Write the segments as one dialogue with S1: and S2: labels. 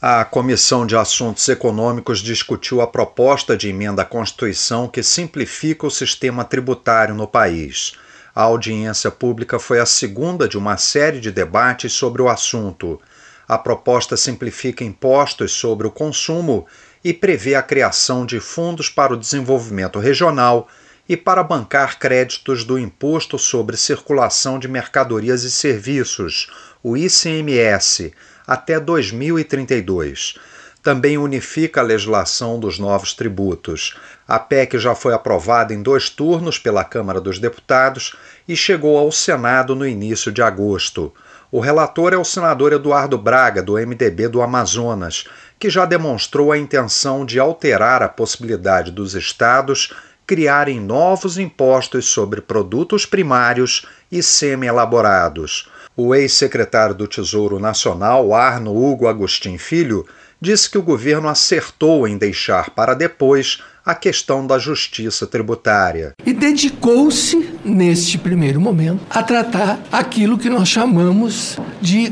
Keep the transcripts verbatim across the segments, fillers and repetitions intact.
S1: A Comissão de Assuntos Econômicos discutiu a proposta de emenda à Constituição que simplifica o sistema tributário no país. A audiência pública foi a segunda de uma série de debates sobre o assunto. A proposta simplifica impostos sobre o consumo e prevê a criação de fundos para o desenvolvimento regional e para bancar créditos do Imposto sobre Circulação de Mercadorias e Serviços, o I C M S, até dois mil e trinta e dois. Também unifica a legislação dos novos tributos. A P E C já foi aprovada em dois turnos pela Câmara dos Deputados e chegou ao Senado no início de agosto. O relator é o senador Eduardo Braga, do M D B do Amazonas, que já demonstrou a intenção de alterar a possibilidade dos estados criarem novos impostos sobre produtos primários e semi-elaborados. O ex-secretário do Tesouro Nacional, Arno Hugo Agostinho Filho, disse que o governo acertou em deixar para depois a questão da justiça tributária.
S2: E dedicou-se, neste primeiro momento, a tratar aquilo que nós chamamos de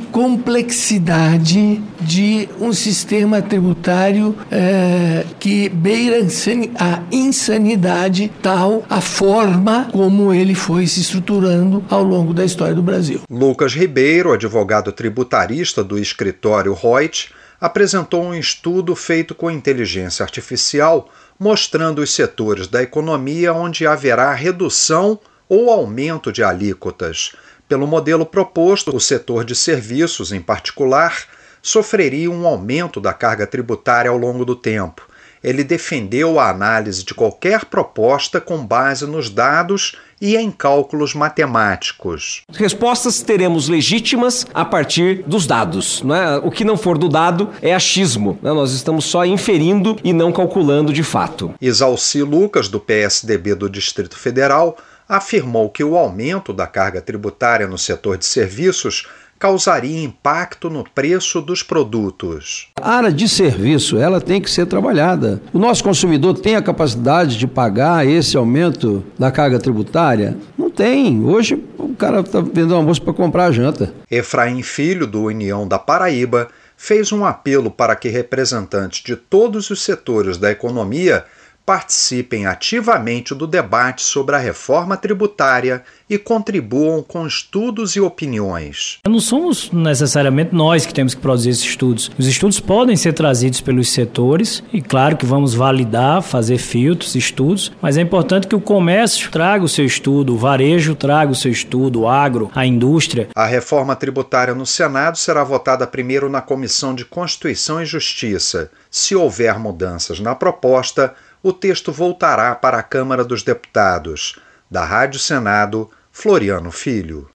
S2: complexidade de um sistema tributário é, que beira a insanidade, tal a forma como ele foi se estruturando ao longo da história do Brasil.
S1: Lucas Ribeiro, advogado tributarista do escritório Reut, apresentou um estudo feito com inteligência artificial mostrando os setores da economia onde haverá redução ou aumento de alíquotas. Pelo modelo proposto, o setor de serviços, em particular, sofreria um aumento da carga tributária ao longo do tempo. Ele defendeu a análise de qualquer proposta com base nos dados e em cálculos matemáticos.
S3: Respostas teremos legítimas a partir dos dados. Não é? O que não for do dado é achismo. Né? Nós estamos só inferindo e não calculando de fato.
S1: Isalci Lucas, do P S D B do Distrito Federal, afirmou que o aumento da carga tributária no setor de serviços causaria impacto no preço dos produtos.
S4: A área de serviço, ela tem que ser trabalhada. O nosso consumidor tem a capacidade de pagar esse aumento da carga tributária? Não tem. Hoje o cara está vendendo almoço para comprar a janta.
S1: Efraim Filho, do União da Paraíba, fez um apelo para que representantes de todos os setores da economia participem ativamente do debate sobre a reforma tributária e contribuam com estudos e opiniões.
S5: Não somos necessariamente nós que temos que produzir esses estudos. Os estudos podem ser trazidos pelos setores e claro que vamos validar, fazer filtros, estudos, mas é importante que o comércio traga o seu estudo, o varejo traga o seu estudo, o agro, a indústria.
S1: A reforma tributária no Senado será votada primeiro na Comissão de Constituição e Justiça. Se houver mudanças na proposta, o texto voltará para a Câmara dos Deputados. Da Rádio Senado, Floriano Filho.